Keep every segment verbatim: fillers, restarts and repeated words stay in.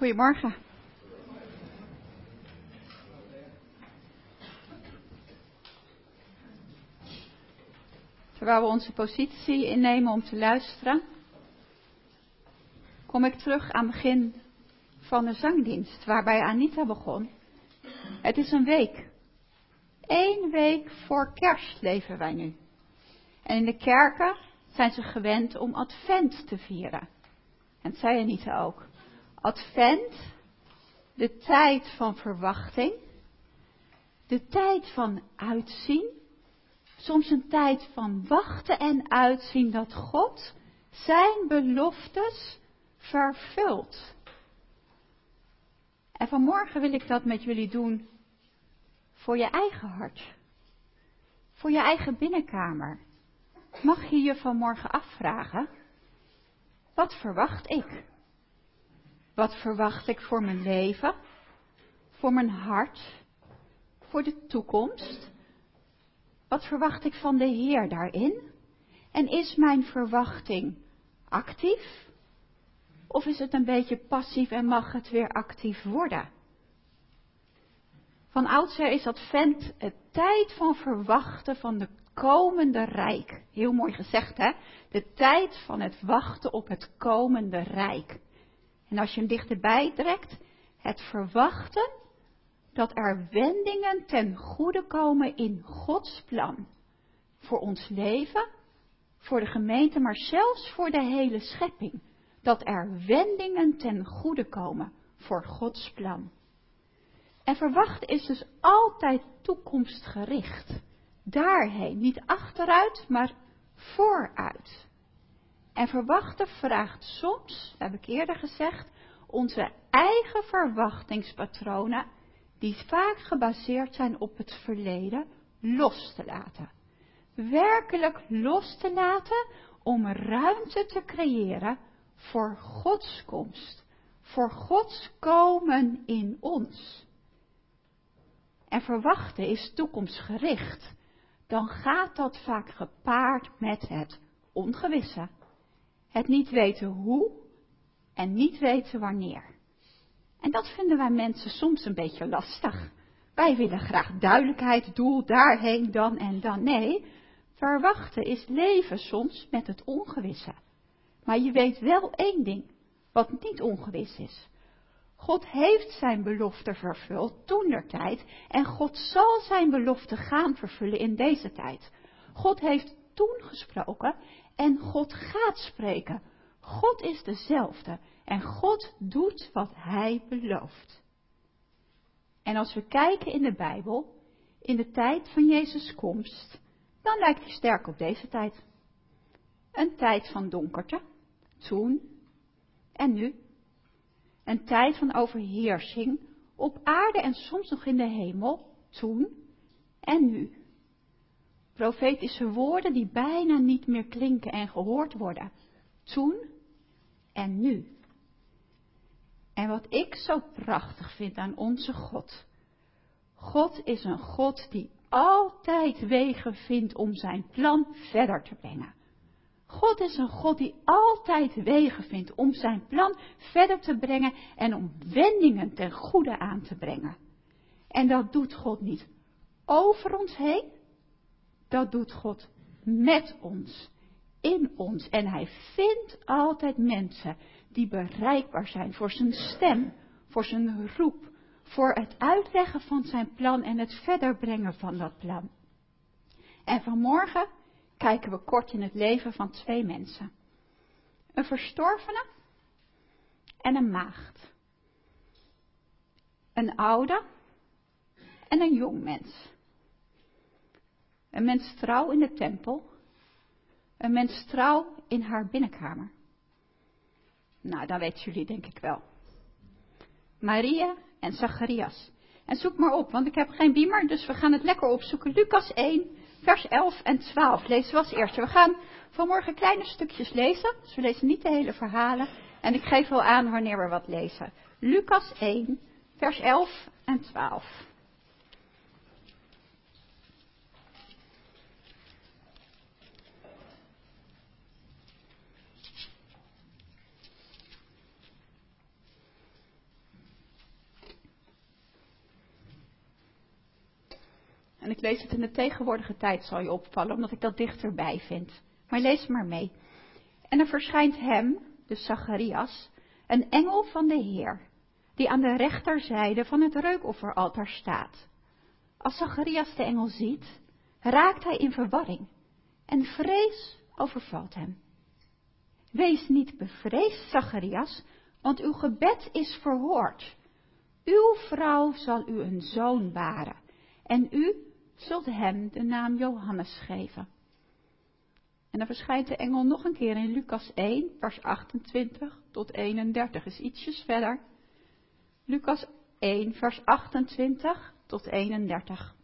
Goedemorgen. Terwijl we onze positie innemen om te luisteren, kom ik terug aan het begin van de zangdienst, waarbij Anita begon. Het is een week. Eén week voor kerst leven wij nu. En in de kerken zijn ze gewend om advent te vieren. En dat zei Anita ook. Advent, de tijd van verwachting, de tijd van uitzien, soms een tijd van wachten en uitzien dat God zijn beloftes vervult. En vanmorgen wil ik dat met jullie doen voor je eigen hart, voor je eigen binnenkamer. Mag je je vanmorgen afvragen, wat verwacht ik? Wat verwacht ik voor mijn leven, voor mijn hart, voor de toekomst? Wat verwacht ik van de Heer daarin? En is mijn verwachting actief? Of is het een beetje passief en mag het weer actief worden? Van oudsher is Advent het tijd van verwachten van de komende rijk. Heel mooi gezegd, hè? De tijd van het wachten op het komende rijk. En als je hem dichterbij trekt, het verwachten dat er wendingen ten goede komen in Gods plan. Voor ons leven, voor de gemeente, maar zelfs voor de hele schepping. Dat er wendingen ten goede komen voor Gods plan. En verwachten is dus altijd toekomstgericht. Daarheen, niet achteruit, maar vooruit. En verwachten vraagt soms, heb ik eerder gezegd, onze eigen verwachtingspatronen, die vaak gebaseerd zijn op het verleden, los te laten. Werkelijk los te laten om ruimte te creëren voor Gods komst, voor Gods komen in ons. En verwachten is toekomstgericht. Dan gaat dat vaak gepaard met het ongewisse. Het niet weten hoe en niet weten wanneer. En dat vinden wij mensen soms een beetje lastig. Wij willen graag duidelijkheid, doel, daarheen, dan en dan. Nee, verwachten is leven soms met het ongewisse. Maar je weet wel één ding, wat niet ongewis is. God heeft zijn belofte vervuld toentertijd en God zal zijn belofte gaan vervullen in deze tijd. God heeft toen gesproken en God gaat spreken. God is dezelfde en God doet wat hij belooft. En als we kijken in de Bijbel, in de tijd van Jezus' komst, dan lijkt hij sterk op deze tijd. Een tijd van donkerte, toen en nu. Een tijd van overheersing op aarde en soms nog in de hemel, toen en nu. Profetische woorden die bijna niet meer klinken en gehoord worden, toen en nu. En wat ik zo prachtig vind aan onze God. God is een God die altijd wegen vindt om zijn plan verder te brengen. God is een God die altijd wegen vindt om zijn plan verder te brengen en om wendingen ten goede aan te brengen. En dat doet God niet over ons heen, dat doet God met ons, in ons. En hij vindt altijd mensen die bereikbaar zijn voor zijn stem, voor zijn roep, voor het uitleggen van zijn plan en het verder brengen van dat plan. En vanmorgen kijken we kort in het leven van twee mensen. Een verstorvene en een maagd. Een oude en een jong mens. Een mens trouw in de tempel. Een mens trouw in haar binnenkamer. Nou, dat weten jullie denk ik wel. Maria en Zacharias. En zoek maar op, want ik heb geen beamer, dus we gaan het lekker opzoeken. Lucas één, vers elf en twaalf lezen we als eerste. We gaan vanmorgen kleine stukjes lezen, dus we lezen niet de hele verhalen. En ik geef wel aan wanneer we wat lezen. Lucas één, vers elf en twaalf. En ik lees het in de tegenwoordige tijd, zal je opvallen, omdat ik dat dichterbij vind. Maar lees maar mee. En er verschijnt hem, dus Zacharias, een engel van de Heer, die aan de rechterzijde van het reukofferaltaar staat. Als Zacharias de engel ziet, raakt hij in verwarring en vrees overvalt hem. Wees niet bevreesd, Zacharias, want uw gebed is verhoord. Uw vrouw zal u een zoon baren en u zult hem de naam Johannes geven. En dan verschijnt de engel nog een keer in Lucas één, vers achtentwintig tot eenendertig, is ietsjes verder. Lucas één, vers achtentwintig tot eenendertig.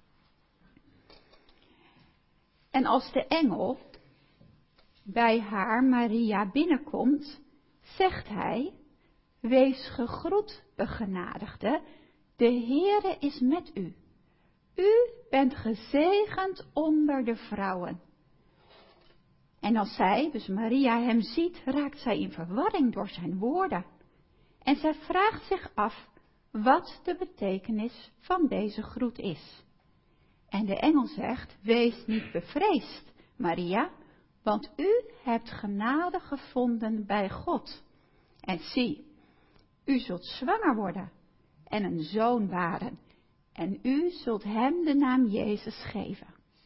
En als de engel bij haar, Maria, binnenkomt, zegt hij: Wees gegroet, begenadigde, de Heere is met u. U bent gezegend onder de vrouwen. En als zij, dus Maria, hem ziet, raakt zij in verwarring door zijn woorden. En zij vraagt zich af wat de betekenis van deze groet is. En de engel zegt: Wees niet bevreesd, Maria, want u hebt genade gevonden bij God. En zie, u zult zwanger worden en een zoon baren. En u zult hem de naam Jezus geven.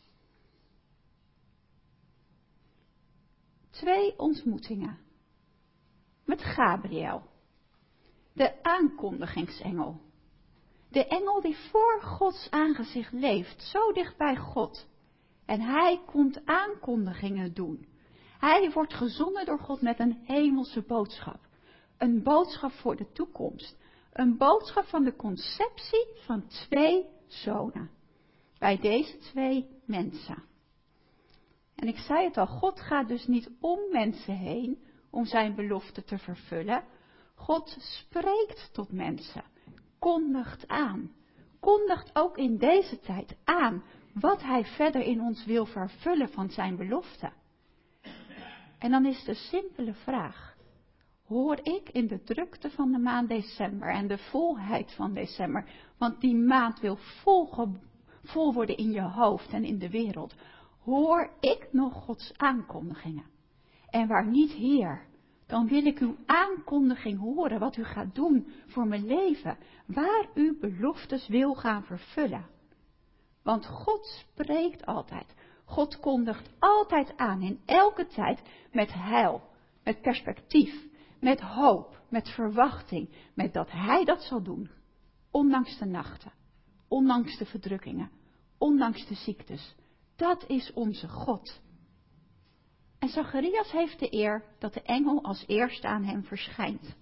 Twee ontmoetingen met Gabriel, de aankondigingsengel. De engel die voor Gods aangezicht leeft, zo dicht bij God. En hij komt aankondigingen doen. Hij wordt gezonden door God met een hemelse boodschap. Een boodschap voor de toekomst. Een boodschap van de conceptie van twee zonen. Bij deze twee mensen. En ik zei het al, God gaat dus niet om mensen heen om zijn belofte te vervullen. God spreekt tot mensen. Kondigt aan. Kondigt ook in deze tijd aan wat hij verder in ons wil vervullen van zijn belofte. En dan is de simpele vraag: hoor ik in de drukte van de maand december en de volheid van december, want die maand wil vol, vol worden in je hoofd en in de wereld, hoor ik nog Gods aankondigingen? En waar niet, Heer, dan wil ik uw aankondiging horen, wat u gaat doen voor mijn leven, waar u beloftes wil gaan vervullen. Want God spreekt altijd. God kondigt altijd aan in elke tijd met heil, met perspectief, met hoop, met verwachting, met dat hij dat zal doen. Ondanks de nachten, ondanks de verdrukkingen, ondanks de ziektes. Dat is onze God. En Zacharias heeft de eer dat de engel als eerste aan hem verschijnt.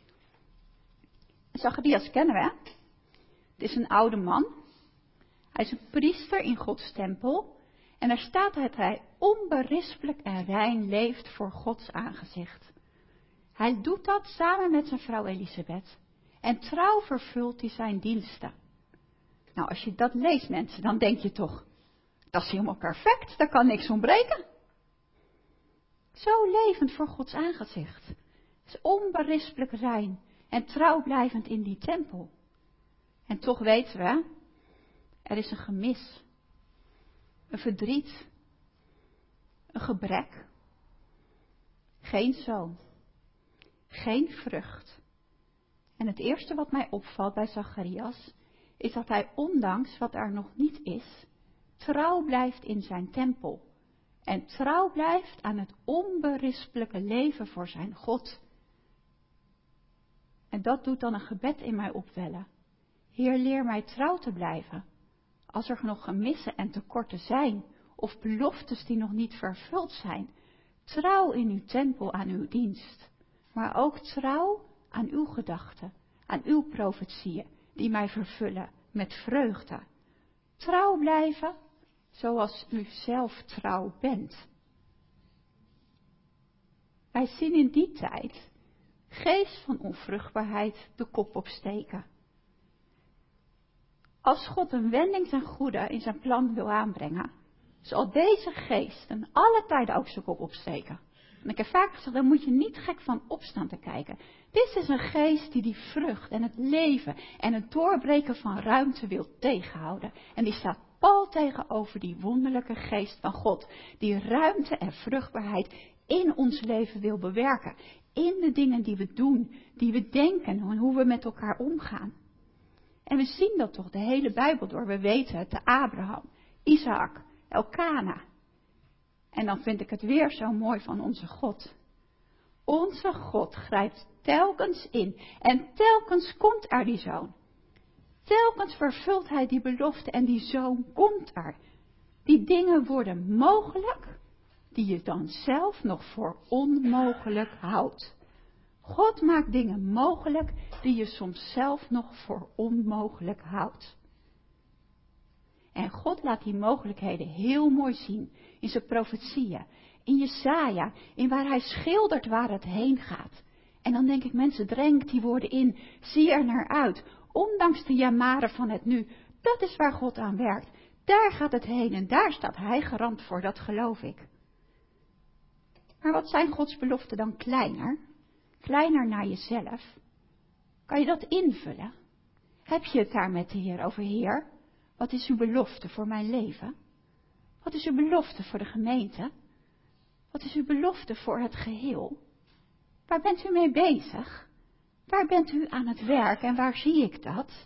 Zacharias kennen we, hè? Het is een oude man. Hij is een priester in Gods tempel. En daar staat dat hij onberispelijk en rein leeft voor Gods aangezicht. Hij doet dat samen met zijn vrouw Elisabeth. En trouw vervult hij zijn diensten. Nou, als je dat leest, mensen, dan denk je toch: dat is helemaal perfect, daar kan niks ontbreken. Zo levend voor Gods aangezicht. Het is onberispelijk rein en trouw blijvend in die tempel. En toch weten we, er is een gemis, een verdriet, een gebrek, geen zoon, geen vrucht. En het eerste wat mij opvalt bij Zacharias is dat hij, ondanks wat er nog niet is, trouw blijft in zijn tempel. En trouw blijft aan het onberispelijke leven voor zijn God. En dat doet dan een gebed in mij opwellen. Heer, leer mij trouw te blijven. Als er nog gemissen en tekorten zijn, of beloftes die nog niet vervuld zijn, trouw in uw tempel aan uw dienst. Maar ook trouw aan uw gedachten, aan uw profetieën, die mij vervullen met vreugde. Trouw blijven, zoals u zelf trouw bent. Wij zien in die tijd geest van onvruchtbaarheid de kop opsteken. Als God een wending ten goede in zijn plan wil aanbrengen, zal deze geest in alle tijden ook zijn kop opsteken. En ik heb vaak gezegd, daar moet je niet gek van opstaan te kijken. Dit is een geest die die vrucht en het leven en het doorbreken van ruimte wil tegenhouden. En die staat pal tegenover die wonderlijke geest van God. Die ruimte en vruchtbaarheid in ons leven wil bewerken. In de dingen die we doen, die we denken en hoe we met elkaar omgaan. En we zien dat toch de hele Bijbel door. We weten het, de Abraham, Isaac, Elkana. En dan vind ik het weer zo mooi van onze God. Onze God grijpt telkens in. En telkens komt er die zoon. Telkens vervult hij die belofte en die zoon komt er. Die dingen worden mogelijk, die je dan zelf nog voor onmogelijk houdt. God maakt dingen mogelijk die je soms zelf nog voor onmogelijk houdt. En God laat die mogelijkheden heel mooi zien in zijn profetieën, in Jesaja, in waar hij schildert waar het heen gaat. En dan denk ik, mensen, drenk die woorden in, zie er naar uit, ondanks de jamaren van het nu. Dat is waar God aan werkt. Daar gaat het heen en daar staat hij garant voor, dat geloof ik. Maar wat zijn Gods beloften dan kleiner? Kleiner naar jezelf. Kan je dat invullen? Heb je het daar met de Heer over? Heer, wat is uw belofte voor mijn leven? Wat is uw belofte voor de gemeente? Wat is uw belofte voor het geheel? Waar bent u mee bezig? Waar bent u aan het werk en waar zie ik dat?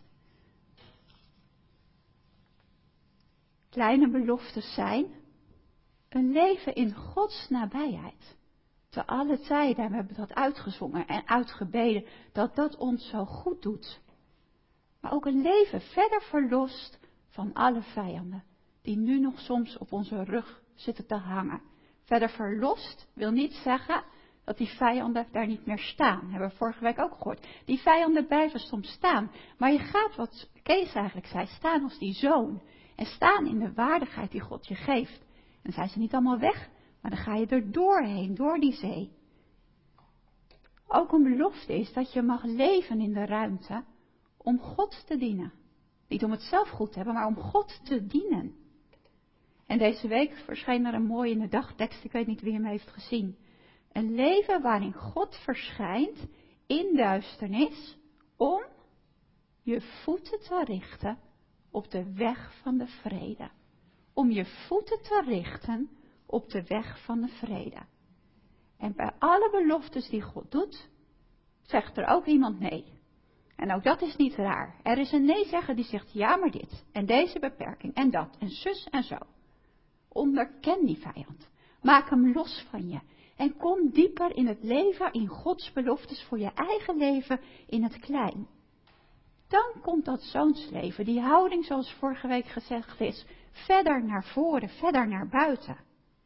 Kleine beloftes zijn een leven in Gods nabijheid. Te alle tijden, we hebben dat uitgezongen en uitgebeden, dat dat ons zo goed doet. Maar ook een leven verder verlost van alle vijanden, die nu nog soms op onze rug zitten te hangen. Verder verlost wil niet zeggen dat die vijanden daar niet meer staan. Dat hebben we vorige week ook gehoord. Die vijanden blijven soms staan. Maar je gaat, wat Kees eigenlijk zei, staan als die zoon. En staan in de waardigheid die God je geeft. En dan zijn ze niet allemaal weg, maar dan ga je er doorheen, door die zee. Ook een belofte is dat je mag leven in de ruimte om God te dienen. Niet om het zelf goed te hebben, maar om God te dienen. En deze week verscheen er een mooie in de dagtekst, ik weet niet wie hem heeft gezien. Een leven waarin God verschijnt in duisternis om je voeten te richten op de weg van de vrede. Om je voeten te richten op de weg van de vrede. En bij alle beloftes die God doet, zegt er ook iemand nee. En ook dat is niet raar. Er is een nee-zegger die zegt ja, maar dit. En deze beperking en dat. En zus en zo. Onderken die vijand. Maak hem los van je. En kom dieper in het leven, in Gods beloftes voor je eigen leven in het klein. Dan komt dat zoonsleven, die houding zoals vorige week gezegd is, verder naar voren, verder naar buiten.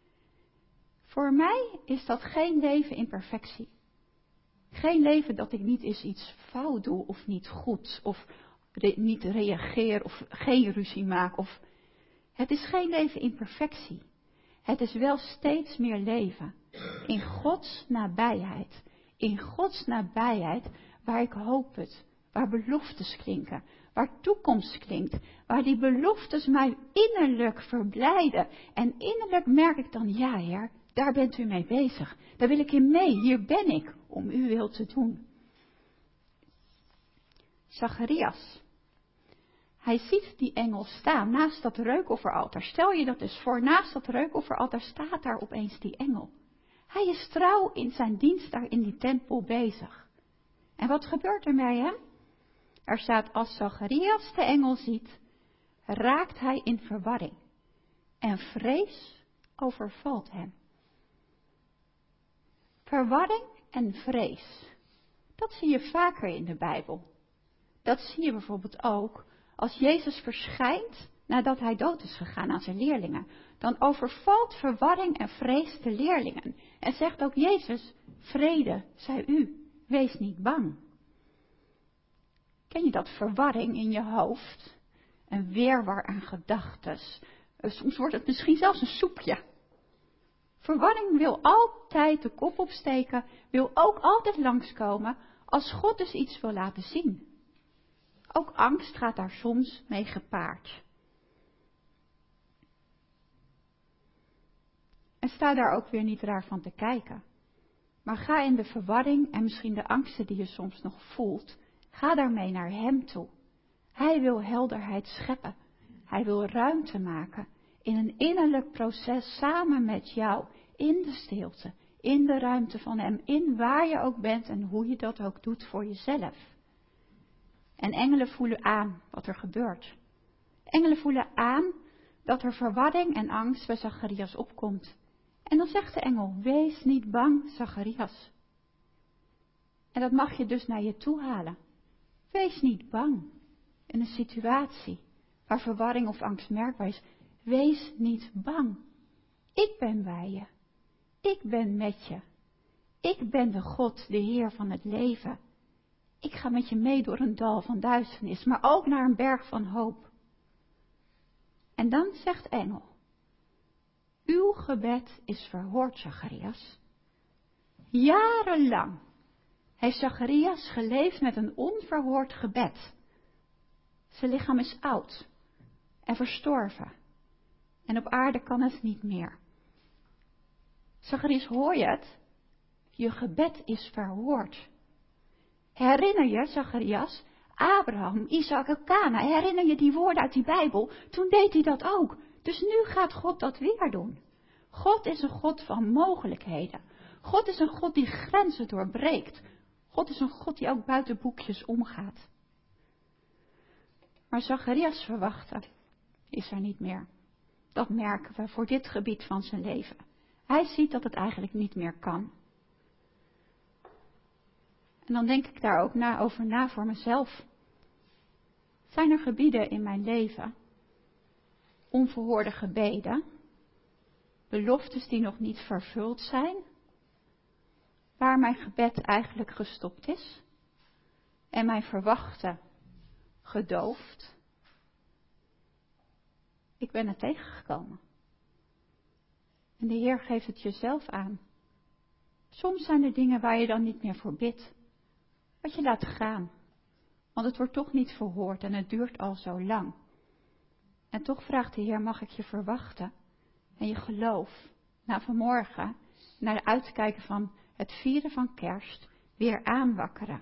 Voor mij is dat geen leven in perfectie. Geen leven dat ik niet eens iets fout doe of niet goed of re- niet reageer of geen ruzie maak. Of... Het is geen leven in perfectie. Het is wel steeds meer leven in Gods nabijheid. In Gods nabijheid waar ik hoop het, waar beloftes klinken, waar toekomst klinkt, waar die beloftes mij innerlijk verblijden. En innerlijk merk ik dan, ja Heer, daar bent u mee bezig. Daar wil ik in mee, hier ben ik om uw wil te doen. Zacharias. Hij ziet die engel staan naast dat reukofferaltaar. Stel je dat eens voor, naast dat reukofferaltaar staat daar opeens die engel. Hij is trouw in zijn dienst daar in die tempel bezig. En wat gebeurt er met hem? Er staat, als Zacharias de engel ziet, raakt hij in verwarring. En vrees overvalt hem. Verwarring en vrees. Dat zie je vaker in de Bijbel. Dat zie je bijvoorbeeld ook als Jezus verschijnt nadat hij dood is gegaan aan zijn leerlingen. Dan overvalt verwarring en vrees de leerlingen. En zegt ook Jezus, vrede zij u, wees niet bang. Ken je dat, verwarring in je hoofd? Een weerwar aan gedachtes. Soms wordt het misschien zelfs een soepje. Verwarring wil altijd de kop opsteken, wil ook altijd langskomen als God dus iets wil laten zien. Ook angst gaat daar soms mee gepaard. En sta daar ook weer niet raar van te kijken. Maar ga in de verwarring en misschien de angsten die je soms nog voelt, ga daarmee naar hem toe. Hij wil helderheid scheppen. Hij wil ruimte maken in een innerlijk proces samen met jou. In de stilte, in de ruimte van hem, in waar je ook bent en hoe je dat ook doet voor jezelf. En engelen voelen aan wat er gebeurt. Engelen voelen aan dat er verwarring en angst bij Zacharias opkomt. En dan zegt de engel, wees niet bang, Zacharias. En dat mag je dus naar je toe halen. Wees niet bang in een situatie waar verwarring of angst merkbaar is. Wees niet bang. Ik ben bij je. Ik ben met je. Ik ben de God, de Heer van het leven. Ik ga met je mee door een dal van duisternis, maar ook naar een berg van hoop. En dan zegt engel, uw gebed is verhoord, Zacharias. Jarenlang heeft Zacharias geleefd met een onverhoord gebed. Zijn lichaam is oud en verstorven. En op aarde kan het niet meer. Zacharias, hoor je het? Je gebed is verhoord. Herinner je, Zacharias, Abraham, Isaac, Elkana, herinner je die woorden uit die Bijbel? Toen deed hij dat ook. Dus nu gaat God dat weer doen. God is een God van mogelijkheden. God is een God die grenzen doorbreekt. God is een God die ook buiten boekjes omgaat. Maar Zacharias verwachten is er niet meer. Dat merken we voor dit gebied van zijn leven. Hij ziet dat het eigenlijk niet meer kan. En dan denk ik daar ook na, over na voor mezelf. Zijn er gebieden in mijn leven, onverhoorde gebeden, beloftes die nog niet vervuld zijn, waar mijn gebed eigenlijk gestopt is en mijn verwachten gedoofd? Ik ben er tegengekomen. En de Heer geeft het jezelf aan. Soms zijn er dingen waar je dan niet meer voor bidt. Wat je laat gaan. Want het wordt toch niet verhoord en het duurt al zo lang. En toch vraagt de Heer, mag ik je verwachten? En je geloof, na vanmorgen, naar uitkijken van het vieren van kerst, weer aanwakkeren.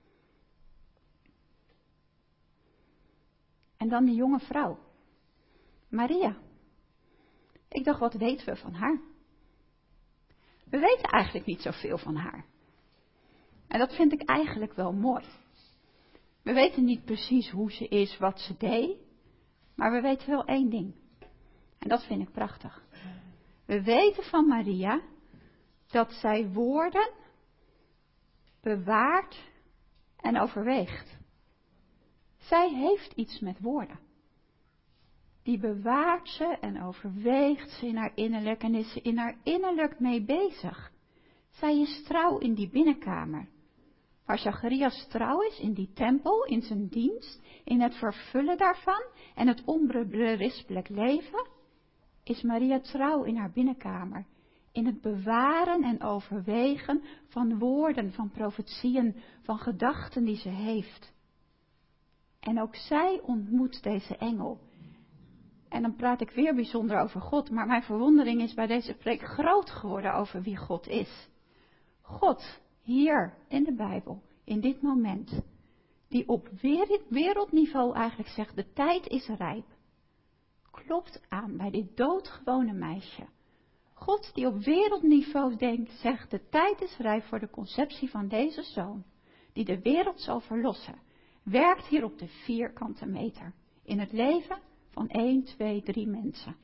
En dan die jonge vrouw. Maria. Ik dacht, wat weten we van haar? We weten eigenlijk niet zoveel van haar. En dat vind ik eigenlijk wel mooi. We weten niet precies hoe ze is, wat ze deed. Maar we weten wel één ding. En dat vind ik prachtig. We weten van Maria dat zij woorden bewaart en overweegt. Zij heeft iets met woorden. Die bewaart ze en overweegt ze in haar innerlijk en is ze in haar innerlijk mee bezig. Zij is trouw in die binnenkamer. Waar Zacharias trouw is in die tempel, in zijn dienst, in het vervullen daarvan en het onberispelijk leven, is Maria trouw in haar binnenkamer. In het bewaren en overwegen van woorden, van profetieën, van gedachten die ze heeft. En ook zij ontmoet deze engel. En dan praat ik weer bijzonder over God, maar mijn verwondering is bij deze preek groot geworden over wie God is. God, hier in de Bijbel, in dit moment, die op wereldniveau eigenlijk zegt, de tijd is rijp, klopt aan bij dit doodgewone meisje. God die op wereldniveau denkt, zegt, de tijd is rijp voor de conceptie van deze zoon, die de wereld zal verlossen, werkt hier op de vierkante meter, in het leven van één, twee, drie mensen.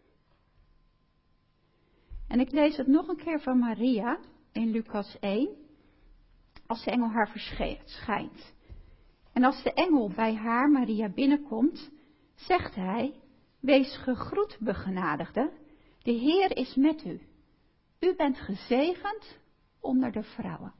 En ik lees het nog een keer van Maria in Lucas één, als de engel haar verschijnt. En als de engel bij haar, Maria, binnenkomt, zegt hij, wees gegroet, begenadigde, de Heer is met u. U bent gezegend onder de vrouwen.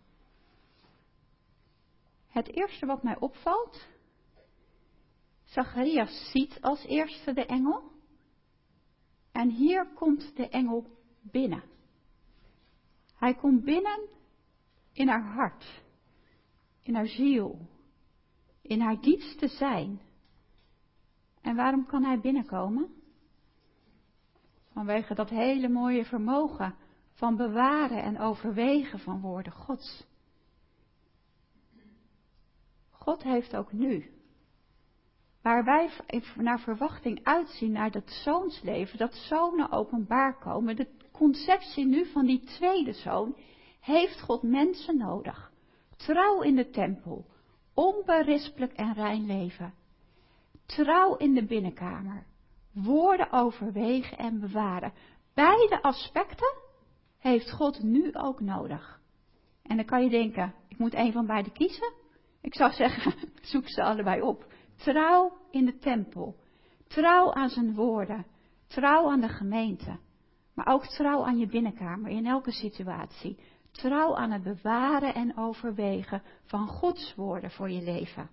Het eerste wat mij opvalt, Zacharias ziet als eerste de engel. En hier komt de engel binnen. Hij komt binnen in haar hart, in haar ziel, in haar diepste zijn. En waarom kan hij binnenkomen? Vanwege dat hele mooie vermogen van bewaren en overwegen van woorden Gods. God heeft ook nu waar wij naar verwachting uitzien naar dat zoonsleven, dat zonen openbaar komen, de conceptie nu van die tweede zoon, heeft God mensen nodig. Trouw in de tempel, onberispelijk en rein leven. Trouw in de binnenkamer, woorden overwegen en bewaren. Beide aspecten heeft God nu ook nodig. En dan kan je denken, ik moet een van beide kiezen. Ik zou zeggen, zoek ze allebei op. Trouw in de tempel, trouw aan zijn woorden, trouw aan de gemeente. Maar ook trouw aan je binnenkamer in elke situatie. Trouw aan het bewaren en overwegen van Gods woorden voor je leven.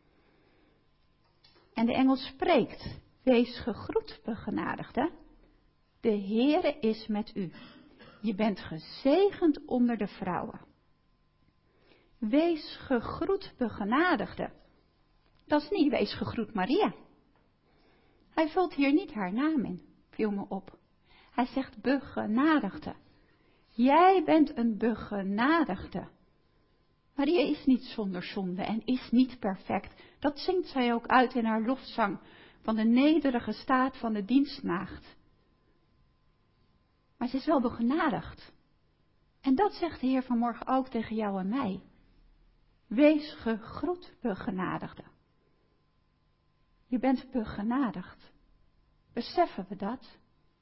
En de engel spreekt, wees gegroet begenadigde. De Heere is met u. Je bent gezegend onder de vrouwen. Wees gegroet begenadigde. Dat is niet wees gegroet Maria. Hij vult hier niet haar naam in, viel me op. Hij zegt begenadigde. Jij bent een begenadigde. Maria is niet zonder zonde en is niet perfect. Dat zingt zij ook uit in haar lofzang van de nederige staat van de dienstmaagd. Maar ze is wel begenadigd. En dat zegt de Heer vanmorgen ook tegen jou en mij. Wees gegroet begenadigde. Je bent begenadigd. Beseffen we dat?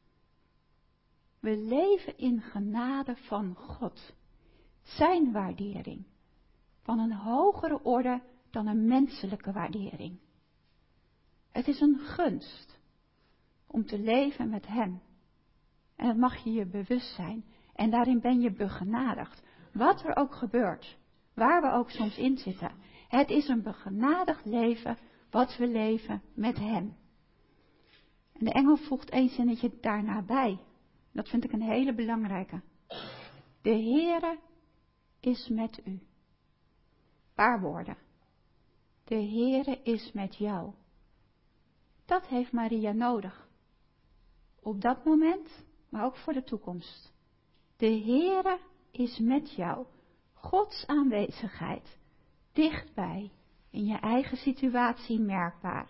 We leven in genade van God. Zijn waardering. Van een hogere orde dan een menselijke waardering. Het is een gunst om te leven met Hem. En dat mag je je bewust zijn. En daarin ben je begenadigd. Wat er ook gebeurt. Waar we ook soms in zitten. Het is een begenadigd leven wat we leven met Hem. En de engel voegt één zinnetje daarna bij. Dat vind ik een hele belangrijke. De Heere is met u. Paar woorden. De Heere is met jou. Dat heeft Maria nodig. Op dat moment, maar ook voor de toekomst. De Heere is met jou. Gods aanwezigheid. Dichtbij. In je eigen situatie merkbaar.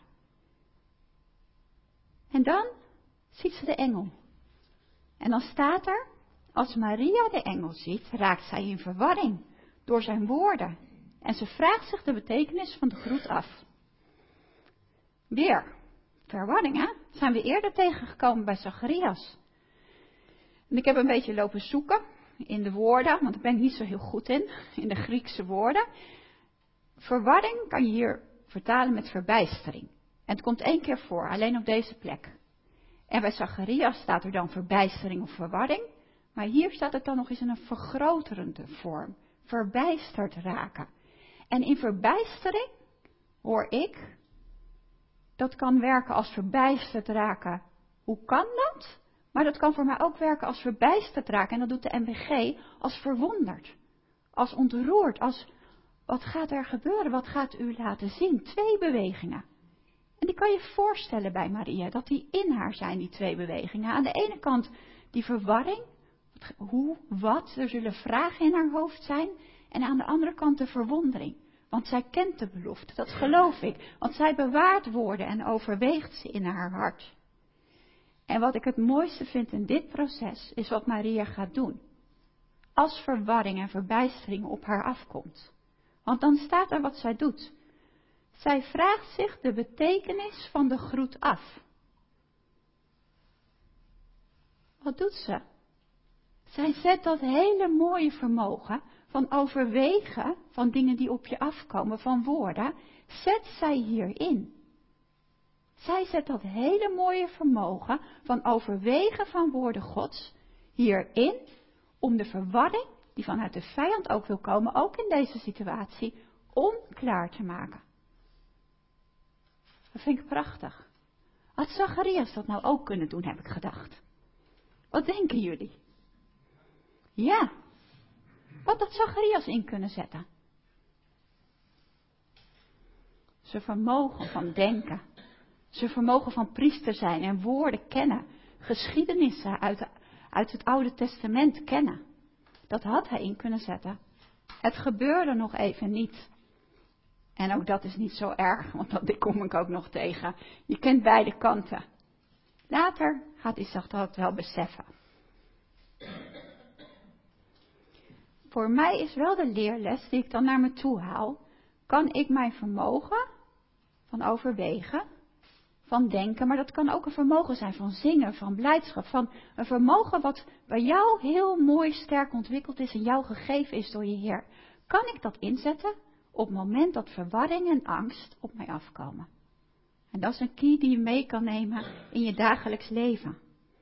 En dan ziet ze de engel. En dan staat er, als Maria de engel ziet, raakt zij in verwarring door zijn woorden. En ze vraagt zich de betekenis van de groet af. Weer, verwarring hè? Dat zijn we eerder tegengekomen bij Zacharias. En ik heb een beetje lopen zoeken in de woorden, want daar ben ik niet zo heel goed in, in de Griekse woorden. Verwarring kan je hier vertalen met verbijstering. En het komt één keer voor, alleen op deze plek. En bij Zacharias staat er dan verbijstering of verwarring. Maar hier staat het dan nog eens in een vergroterende vorm. Verbijsterd raken. En in verbijstering hoor ik, dat kan werken als verbijsterd raken. Hoe kan dat? Maar dat kan voor mij ook werken als verbijsterd raken. En dat doet de M B G als verwonderd. Als ontroerd. Als, wat gaat er gebeuren? Wat gaat u laten zien? Twee bewegingen. En die kan je voorstellen bij Maria, dat die in haar zijn, die twee bewegingen. Aan de ene kant die verwarring, hoe, wat, er zullen vragen in haar hoofd zijn. En aan de andere kant de verwondering. Want zij kent de belofte, dat geloof ik. Want zij bewaart woorden en overweegt ze in haar hart. En wat ik het mooiste vind in dit proces, is wat Maria gaat doen. Als verwarring en verbijstering op haar afkomt. Want dan staat er wat zij doet. Zij vraagt zich de betekenis van de groet af. Wat doet ze? Zij zet dat hele mooie vermogen van overwegen van dingen die op je afkomen, van woorden, zet zij hierin. Zij zet dat hele mooie vermogen van overwegen van woorden Gods hierin, om de verwarring die vanuit de vijand ook wil komen, ook in deze situatie, onklaar te maken. Dat vind ik prachtig. Had Zacharias dat nou ook kunnen doen, heb ik gedacht. Wat denken jullie? Ja. Wat had Zacharias in kunnen zetten? Zijn vermogen van denken. Zijn vermogen van priester zijn en woorden kennen. Geschiedenissen uit, uit het Oude Testament kennen. Dat had hij in kunnen zetten. Het gebeurde nog even niet. En ook dat is niet zo erg, want dat kom ik ook nog tegen. Je kent beide kanten. Later gaat Isaac dat wel beseffen. Voor mij is wel de leerles die ik dan naar me toe haal. Kan ik mijn vermogen van overwegen, van denken, maar dat kan ook een vermogen zijn van zingen, van blijdschap, van een vermogen wat bij jou heel mooi sterk ontwikkeld is en jou gegeven is door je Heer. Kan ik dat inzetten op het moment dat verwarring en angst op mij afkomen? En dat is een key die je mee kan nemen in je dagelijks leven.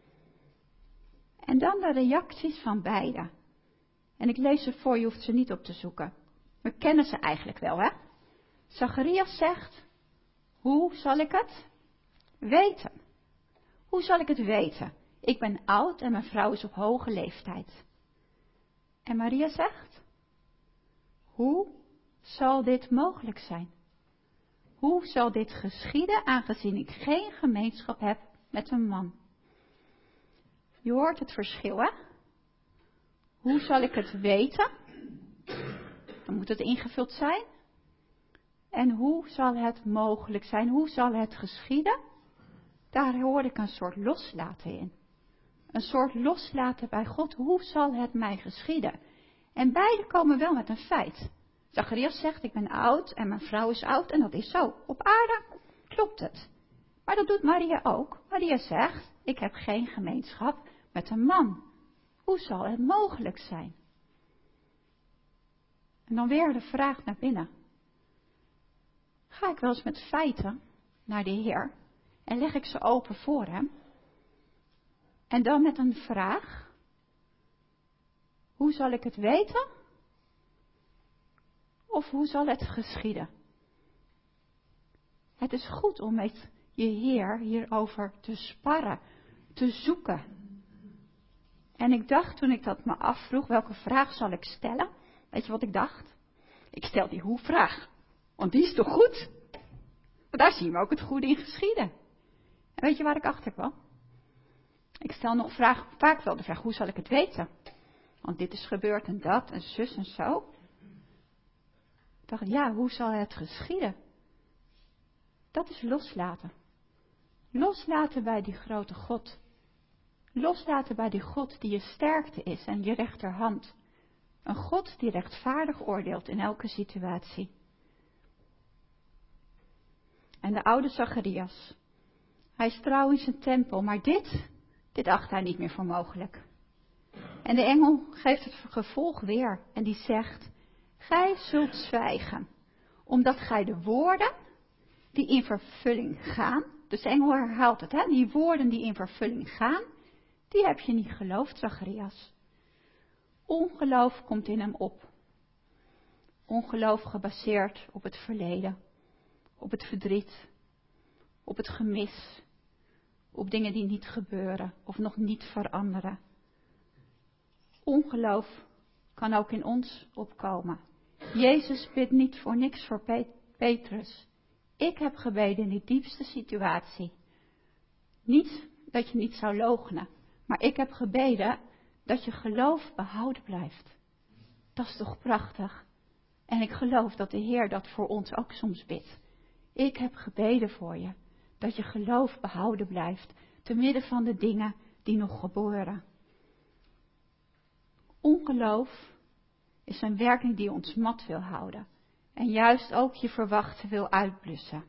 En dan de reacties van beiden. En ik lees ze voor, je hoeft ze niet op te zoeken. We kennen ze eigenlijk wel, hè? Zacharias zegt, hoe zal ik het weten? Hoe zal ik het weten? Ik ben oud en mijn vrouw is op hoge leeftijd. En Maria zegt, hoe zal dit mogelijk zijn? Hoe zal dit geschieden, aangezien ik geen gemeenschap heb met een man? Je hoort het verschil, hè? Hoe zal ik het weten? Dan moet het ingevuld zijn. En hoe zal het mogelijk zijn? Hoe zal het geschieden? Daar hoor ik een soort loslaten in. Een soort loslaten bij God. Hoe zal het mij geschieden? En beide komen wel met een feit. Zacharias zegt, ik ben oud en mijn vrouw is oud en dat is zo. Op aarde klopt het. Maar dat doet Maria ook. Maria zegt, ik heb geen gemeenschap met een man. Hoe zal het mogelijk zijn? En dan weer de vraag naar binnen. Ga ik wel eens met feiten naar de Heer en leg ik ze open voor hem? En dan met een vraag. Hoe zal ik het weten? Of hoe zal het geschieden? Het is goed om met je Heer hierover te sparren, te zoeken. En ik dacht toen ik dat me afvroeg, welke vraag zal ik stellen? Weet je wat ik dacht? Ik stel die hoe-vraag. Want die is toch goed? Want daar zien we ook het goede in geschieden. En weet je waar ik achter kwam? Ik stel nog vraag, vaak wel de vraag, hoe zal ik het weten? Want dit is gebeurd en dat en zus en zo. Ik dacht, ja, hoe zal het geschieden? Dat is loslaten. Loslaten bij die grote God. Loslaten bij die God die je sterkte is en je rechterhand. Een God die rechtvaardig oordeelt in elke situatie. En de oude Zacharias. Hij is trouw in zijn tempel, maar dit, dit acht hij niet meer voor mogelijk. En de engel geeft het gevolg weer en die zegt, gij zult zwijgen, omdat gij de woorden die in vervulling gaan, dus de engel herhaalt het, hè, die woorden die in vervulling gaan, die heb je niet geloofd, Zacharias. Ongeloof komt in hem op. Ongeloof gebaseerd op het verleden, op het verdriet, op het gemis, op dingen die niet gebeuren of nog niet veranderen. Ongeloof kan ook in ons opkomen. Jezus bidt niet voor niks voor Petrus. Ik heb gebeden in die diepste situatie. Niet dat je niet zou loochenen, maar ik heb gebeden dat je geloof behouden blijft. Dat is toch prachtig? En ik geloof dat de Heer dat voor ons ook soms bidt. Ik heb gebeden voor je, dat je geloof behouden blijft, te midden van de dingen die nog gebeuren. Ongeloof is een werking die ons mat wil houden. En juist ook je verwachten wil uitblussen.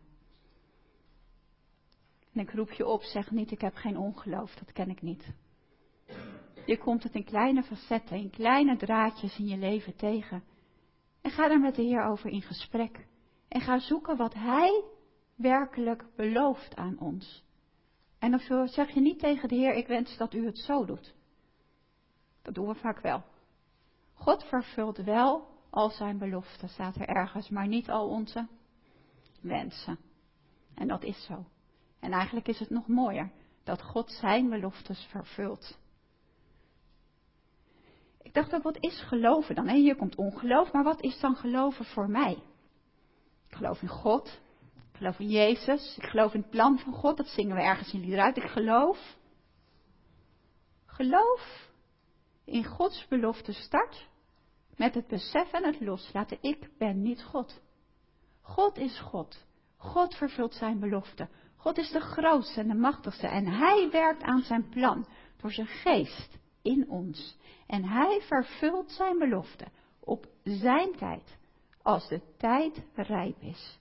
En ik roep je op, zeg niet, ik heb geen ongeloof, dat ken ik niet. Je komt het in kleine facetten, in kleine draadjes in je leven tegen. En ga er met de Heer over in gesprek. En ga zoeken wat Hij werkelijk belooft aan ons. En dan zeg je niet tegen de Heer, ik wens dat u het zo doet. Dat doen we vaak wel. God vervult wel al zijn beloften, staat er ergens, maar niet al onze wensen. En dat is zo. En eigenlijk is het nog mooier dat God zijn beloftes vervult. Ik dacht ook, wat is geloven dan? En hier komt ongeloof, maar wat is dan geloven voor mij? Ik geloof in God. Ik geloof in Jezus. Ik geloof in het plan van God. Dat zingen we ergens in lieder uit. Ik geloof. Geloof in Gods belofte start met het besef en het loslaten. Ik ben niet God. God is God. God vervult zijn belofte. God is de grootste en de machtigste. En hij werkt aan zijn plan door zijn geest in ons. En hij vervult zijn belofte op zijn tijd. Als de tijd rijp is.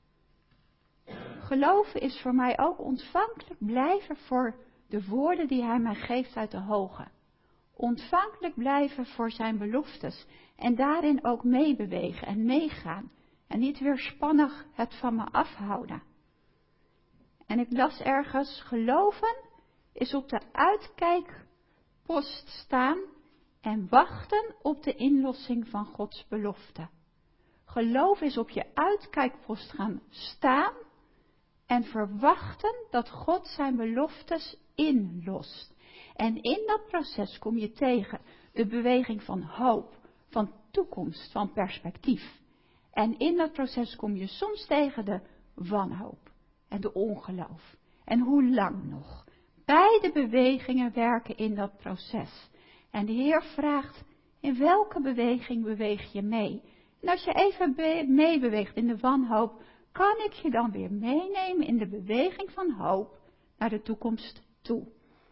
Geloven is voor mij ook ontvankelijk blijven voor de woorden die hij mij geeft uit de hoge. Ontvankelijk blijven voor zijn beloftes. En daarin ook meebewegen en meegaan. En niet weerspannig het van me afhouden. En ik las ergens, geloven is op de uitkijkpost staan en wachten op de inlossing van Gods belofte. Geloof is op je uitkijkpost gaan staan en verwachten dat God zijn beloftes inlost. En in dat proces kom je tegen de beweging van hoop, van toekomst, van perspectief. En in dat proces kom je soms tegen de wanhoop en de ongeloof. En hoe lang nog? Beide bewegingen werken in dat proces. En de Heer vraagt, in welke beweging beweeg je mee? En als je even be- meebeweegt in de wanhoop, kan ik je dan weer meenemen in de beweging van hoop naar de toekomst toe.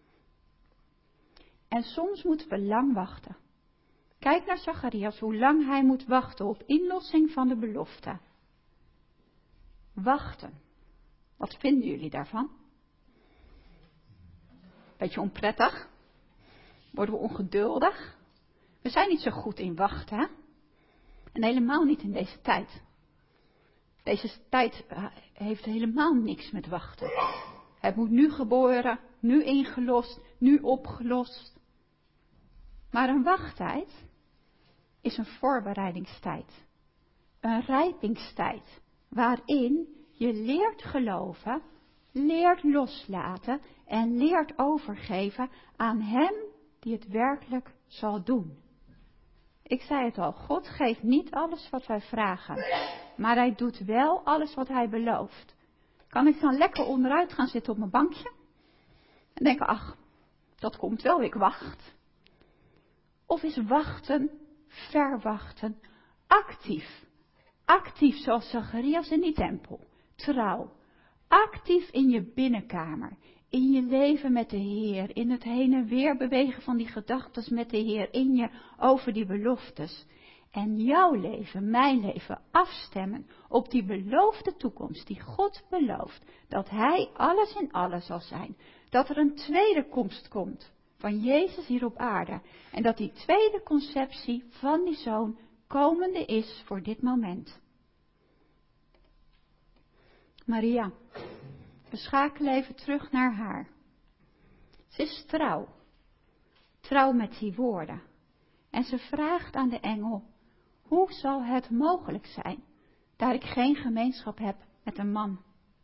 En soms moeten we lang wachten. Kijk naar Zacharias, hoe lang hij moet wachten op inlossing van de belofte. Wachten. Wat vinden jullie daarvan? Beetje onprettig? Worden we ongeduldig? We zijn niet zo goed in wachten, hè? En helemaal niet in deze tijd. Deze tijd heeft helemaal niks met wachten. Het moet nu geboren, nu ingelost, nu opgelost. Maar een wachttijd is een voorbereidingstijd. Een rijpingstijd. Waarin je leert geloven, leert loslaten en leert overgeven aan hem die het werkelijk zal doen. Ik zei het al, God geeft niet alles wat wij vragen. Maar hij doet wel alles wat hij belooft. Kan ik dan lekker onderuit gaan zitten op mijn bankje? En denken, ach, dat komt wel, ik wacht. Of is wachten, verwachten, actief. Actief zoals Zacharias in die tempel. Trouw. Actief in je binnenkamer. In je leven met de Heer. In het heen en weer bewegen van die gedachten met de Heer. In je over die beloftes. En jouw leven, mijn leven, afstemmen op die beloofde toekomst die God belooft. Dat Hij alles in alles zal zijn. Dat er een tweede komst komt van Jezus hier op aarde. En dat die tweede conceptie van die Zoon komende is voor dit moment. Maria, we schakelen even terug naar haar. Ze is trouw. Trouw met die woorden. En ze vraagt aan de engel, hoe zal het mogelijk zijn, daar ik geen gemeenschap heb met een man?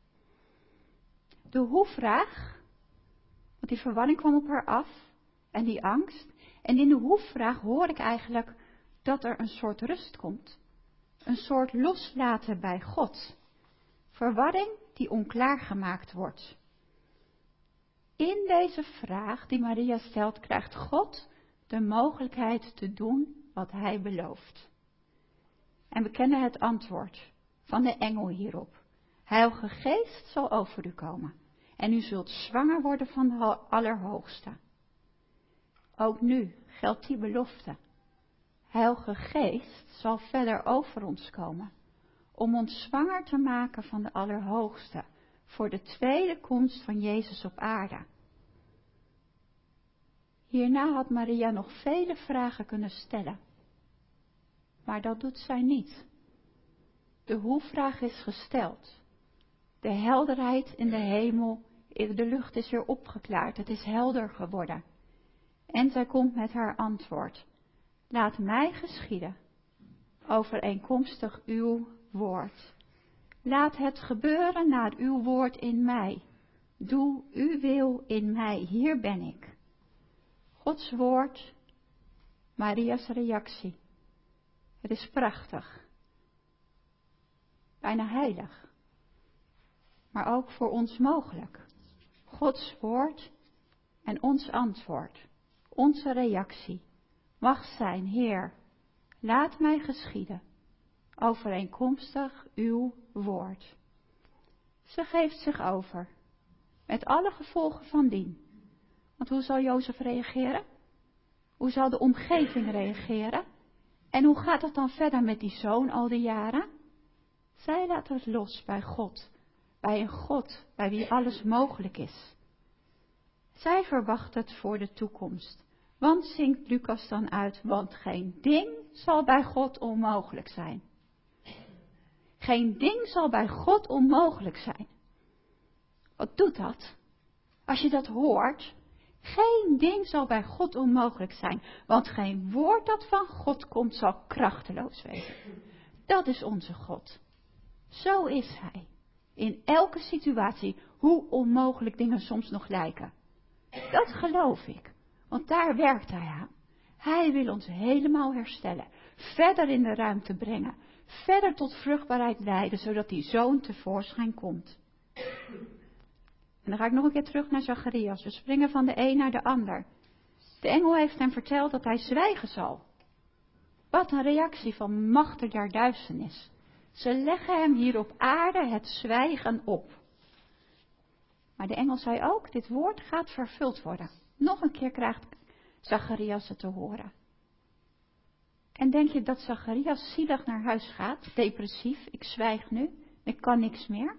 De hoe-vraag, want die verwarring kwam op haar af, en die angst. En in de hoe-vraag hoor ik eigenlijk dat er een soort rust komt. Een soort loslaten bij God. Verwarring die onklaar gemaakt wordt. In deze vraag die Maria stelt, krijgt God de mogelijkheid te doen wat hij belooft. En we kennen het antwoord van de engel hierop. Heilige Geest zal over u komen. En u zult zwanger worden van de Allerhoogste. Ook nu geldt die belofte. Heilige Geest zal verder over ons komen. Om ons zwanger te maken van de Allerhoogste. Voor de tweede komst van Jezus op aarde. Hierna had Maria nog vele vragen kunnen stellen. Maar dat doet zij niet. De hoe-vraag is gesteld. De helderheid in de hemel, de lucht is weer opgeklaard. Het is helder geworden. En zij komt met haar antwoord. Laat mij geschieden, overeenkomstig uw woord. Laat het gebeuren naar uw woord in mij. Doe uw wil in mij, hier ben ik. Gods woord, Maria's reactie. Het is prachtig. Bijna heilig. Maar ook voor ons mogelijk. Gods woord en ons antwoord. Onze reactie mag zijn, Heer, laat mij geschieden. overeenkomstig uw woord. Ze geeft zich over, met alle gevolgen van dien. Want hoe zal Jozef reageren? Hoe zal de omgeving reageren? En hoe gaat het dan verder met die zoon al die jaren? Zij laat het los bij God, bij een God bij wie alles mogelijk is. Zij verwacht het voor de toekomst. Want zingt Lucas dan uit, want geen ding zal bij God onmogelijk zijn. Geen ding zal bij God onmogelijk zijn. Wat doet dat? Als je dat hoort, geen ding zal bij God onmogelijk zijn. Want geen woord dat van God komt zal krachteloos wezen. Dat is onze God. Zo is Hij. In elke situatie, hoe onmogelijk dingen soms nog lijken. Dat geloof ik. Want daar werkt Hij aan. Hij wil ons helemaal herstellen. Verder in de ruimte brengen. Verder tot vruchtbaarheid leiden, zodat die zoon tevoorschijn komt. En dan ga ik nog een keer terug naar Zacharias. We springen van de een naar de ander. De engel heeft hem verteld dat hij zwijgen zal. Wat een reactie van macht der duisternis. Ze leggen hem hier op aarde het zwijgen op. Maar de engel zei ook, dit woord gaat vervuld worden. Nog een keer krijgt Zacharias het te horen. En denk je dat Zacharias zielig naar huis gaat, depressief, ik zwijg nu, ik kan niks meer?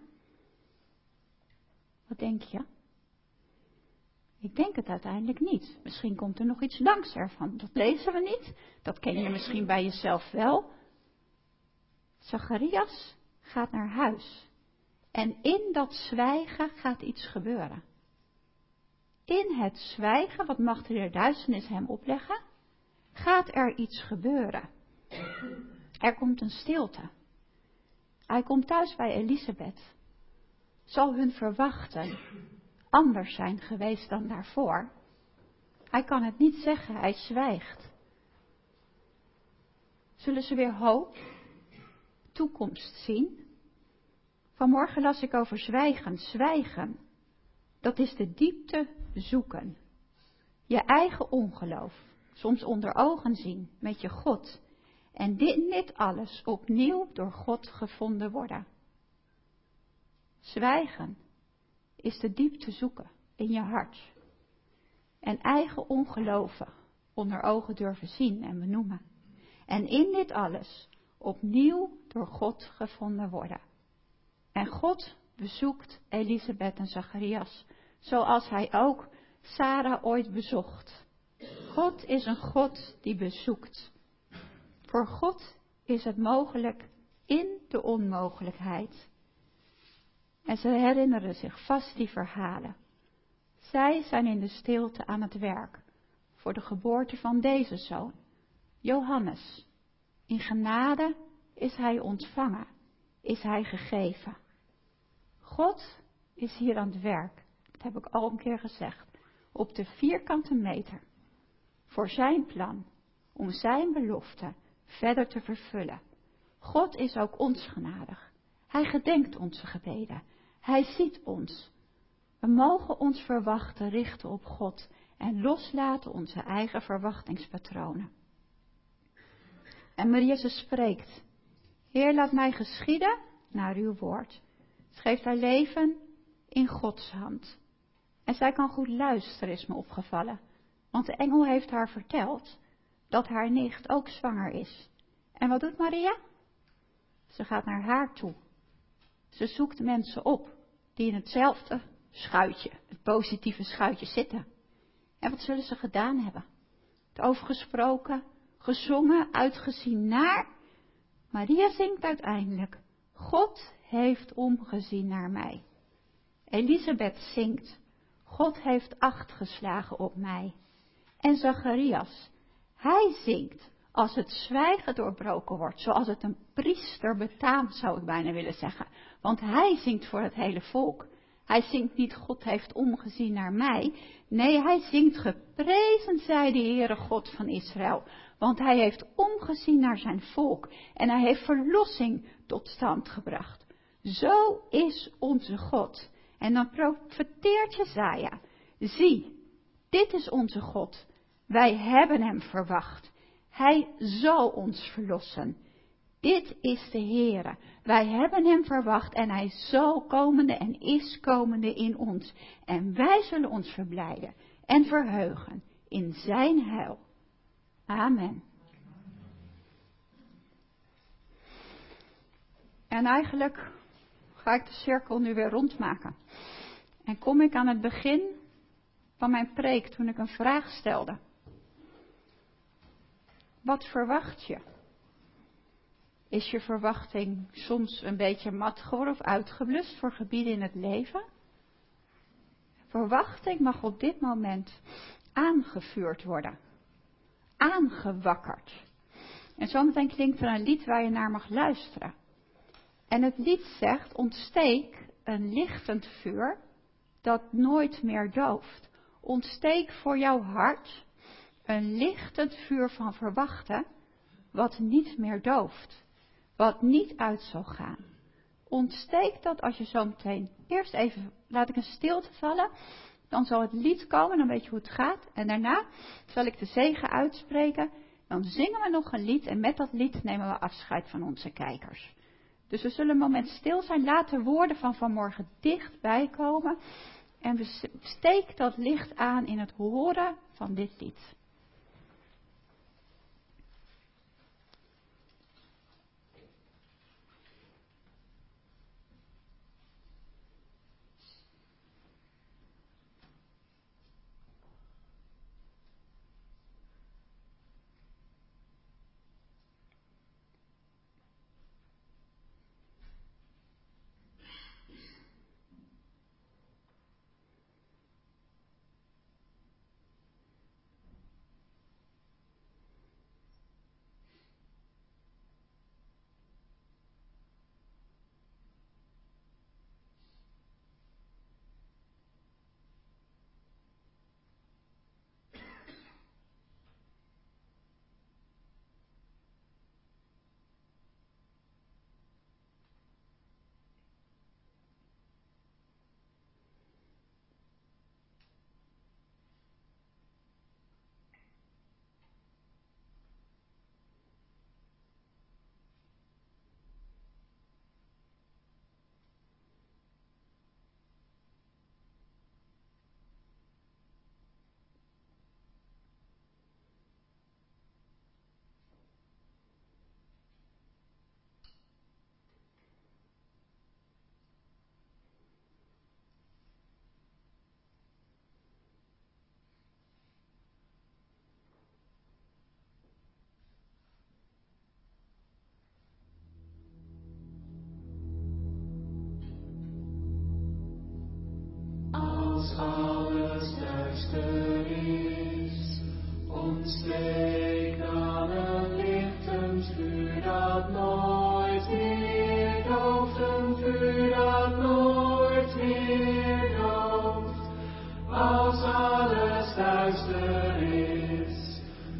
Wat denk je? Ik denk het uiteindelijk niet. Misschien komt er nog iets langs ervan. Dat lezen we niet. Dat ken je misschien bij jezelf wel. Zacharias gaat naar huis. En in dat zwijgen gaat iets gebeuren. In het zwijgen, wat mag de duisternis hem opleggen, gaat er iets gebeuren. Er komt een stilte. Hij komt thuis bij Elisabeth. Zal hun verwachten anders zijn geweest dan daarvoor? Hij kan het niet zeggen, hij zwijgt. Zullen ze weer hoop, toekomst zien? Vanmorgen las ik over zwijgen. Zwijgen, dat is de diepte zoeken. Je eigen ongeloof, soms onder ogen zien met je God. En dit, dit alles opnieuw door God gevonden worden. Zwijgen is de diepte zoeken in je hart. En eigen ongeloven onder ogen durven zien en benoemen. En in dit alles opnieuw door God gevonden worden. En God bezoekt Elisabeth en Zacharias, zoals hij ook Sarah ooit bezocht. God is een God die bezoekt. Voor God is het mogelijk in de onmogelijkheid. En ze herinneren zich vast die verhalen. Zij zijn in de stilte aan het werk voor de geboorte van deze zoon, Johannes. In genade is hij ontvangen, is hij gegeven. God is hier aan het werk, dat heb ik al een keer gezegd, op de vierkante meter. Voor zijn plan, om zijn belofte verder te vervullen. God is ook ons genadig. Hij gedenkt onze gebeden. Hij ziet ons. We mogen ons verwachten richten op God en loslaten onze eigen verwachtingspatronen. En Maria spreekt. Heer, laat mij geschieden naar uw woord. Ze geeft haar leven in Gods hand. En zij kan goed luisteren, is me opgevallen. Want de engel heeft haar verteld dat haar nicht ook zwanger is. En wat doet Maria? Ze gaat naar haar toe. Ze zoekt mensen op die in hetzelfde schuitje, het positieve schuitje zitten. En wat zullen ze gedaan hebben? Het overgesproken, gezongen, uitgezien naar. Maria zingt uiteindelijk. God heeft omgezien naar mij. Elisabeth zingt. God heeft acht geslagen op mij. En Zacharias, hij zingt als het zwijgen doorbroken wordt, zoals het een priester betaamt, zou ik bijna willen zeggen. Want hij zingt voor het hele volk. Hij zingt niet, God heeft omgezien naar mij. Nee, hij zingt, geprezen zij de Heere God van Israël. Want hij heeft omgezien naar zijn volk. En hij heeft verlossing tot stand gebracht. Zo is onze God. En dan profeteert Jesaja. Zie, dit is onze God. Wij hebben hem verwacht. Hij zal ons verlossen. Dit is de Heere. Wij hebben hem verwacht en hij zal komende en is komende in ons. En wij zullen ons verblijden en verheugen in zijn heil. Amen. En eigenlijk ga ik de cirkel nu weer rondmaken. En kom ik aan het begin van mijn preek toen ik een vraag stelde. Wat verwacht je? Is je verwachting soms een beetje mat geworden of uitgeblust voor gebieden in het leven? Verwachting mag op dit moment aangevuurd worden. Aangewakkerd. En zometeen klinkt er een lied waar je naar mag luisteren. En het lied zegt, ontsteek een lichtend vuur dat nooit meer dooft. Ontsteek voor jouw hart een lichtend vuur van verwachten wat niet meer dooft. Wat niet uit zal gaan. Ontsteek dat als je zo meteen eerst even, laat ik een stilte vallen. Dan zal het lied komen, dan weet je hoe het gaat. En daarna zal ik de zegen uitspreken. Dan zingen we nog een lied en met dat lied nemen we afscheid van onze kijkers. Dus we zullen een moment stil zijn. Laat de woorden van vanmorgen dichtbij komen. En we steek dat licht aan in het horen van dit lied. Als alles duister is, ontsteek dan een lichtend vuur dat nooit meer dooft, een vuur dat nooit meer dooft. Als alles duister is,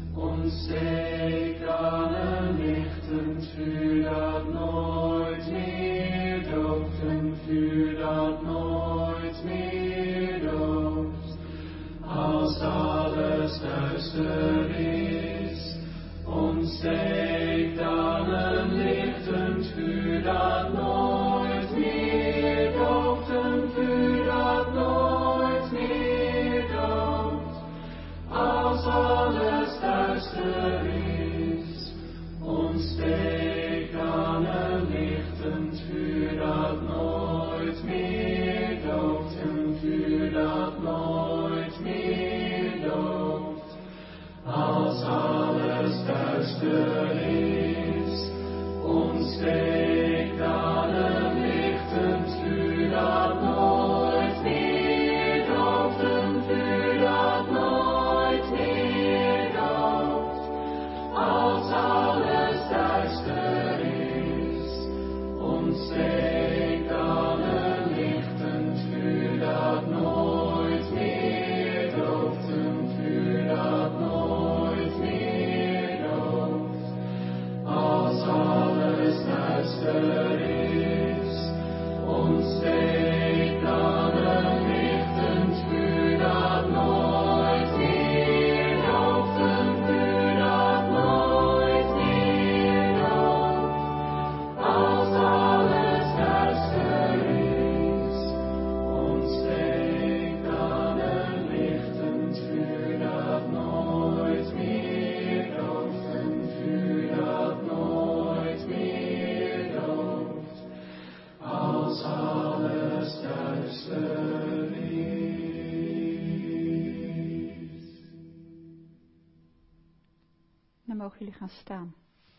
ontsteek dan een lichtend vuur dat nooit meer dooft, een vuur dat nooit meer dooft. Als alles duister is, ontsteek dan een lichtend vuur dat nooit meer dooft, een vuur dat nooit meer dooft. Als alles duister is, ontsteek dan een lichtend vuur dat nooit meer dooft, een vuur dat nooit meer dooft. Als alles duister is, ontsteek dan een lichtend vuur dat nooit meer dooft, een vuur dat nooit meer dooft. Als alles duister is, ontsteek dan een lichtend vuur dat nooit meer dooft, een vuur dat nooit meer dooft. Als alles duister mogen jullie gaan staan.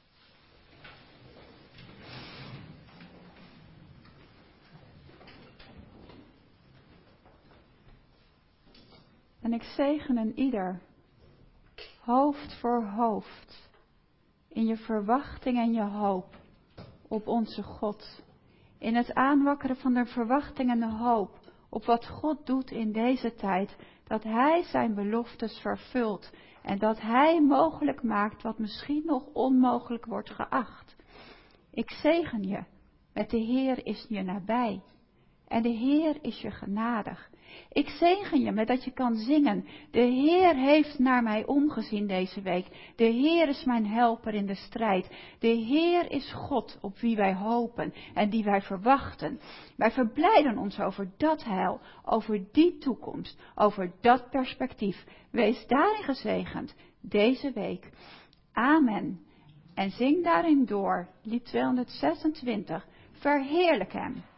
En ik zegen een ieder, hoofd voor hoofd, in je verwachting en je hoop op onze God. In het aanwakkeren van de verwachting en de hoop op wat God doet in deze tijd. Dat Hij zijn beloftes vervult en dat Hij mogelijk maakt wat misschien nog onmogelijk wordt geacht. Ik zegen je, met de Heer is je nabij en de Heer is je genadig. Ik zegen je met dat je kan zingen. De Heer heeft naar mij omgezien deze week. De Heer is mijn helper in de strijd. De Heer is God op wie wij hopen en die wij verwachten. Wij verblijden ons over dat heil, over die toekomst, over dat perspectief. Wees daarin gezegend deze week. Amen. En zing daarin door, lied tweehonderdzesentwintig. Verheerlijk hem.